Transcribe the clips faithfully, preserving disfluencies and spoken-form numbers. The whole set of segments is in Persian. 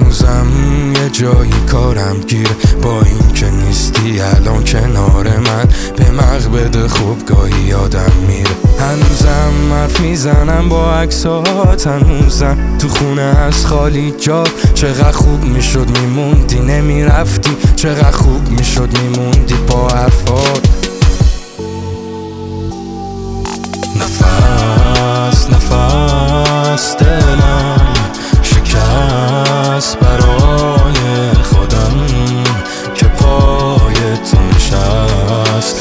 هنوزم یه جایی کارم گیر، با این که نیستی الان کنار من، به مقبد خوبگاهی یادم میره. هنوزم حرف میزنم با عکسات، هنوزم تو خونه از خالی جا. چقدر خوب میشد میموندی نمیرفتی، چقدر خوب میشد میموندی با حرفات. نفس نفس دلم شکست برای خودم که پای تو نشست.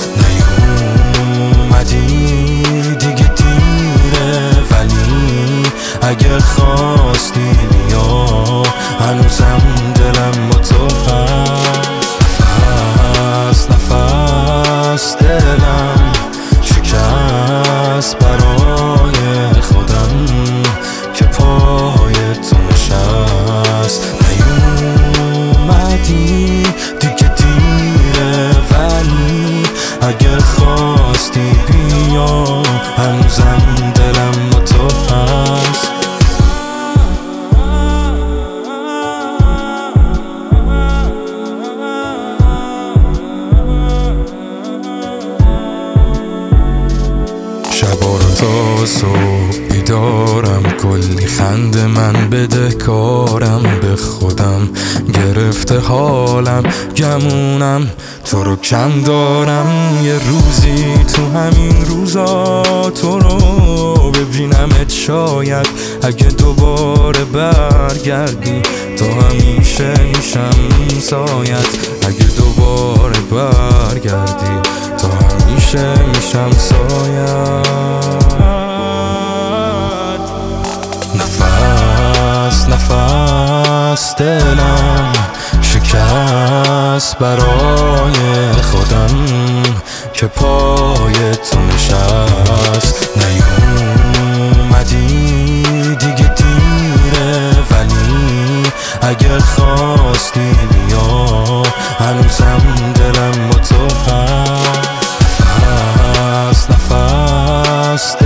نیومدی دیگه دیره، ولی اگه خواستی بیا، هنوزم دلم با تو هست. نفس نفس دلم شکست برای خودم که پای تو نشست. نیومدی دیگه دیره، ولی اگه خواستی بیا، هنوزم دلم با تو هست. شبا رو تا صبح بیدارم، کلی خنده من بده کارم، به خودم گرفته حالم، گمونم تو رو کم دارم. یه روزی تو همین روزا تو رو ببینمت، شاید اگه دوباره برگردی تو همیشه میشم سایت. اگه دوباره برگردی تو همیشه میشم سایت. نفس نفس دلم شکست برای خودم که پای تو نشست. نیومدی دیگه دیره، ولی اگه خواستی بیا، هنوزم دلم با تو هست. نفس نفس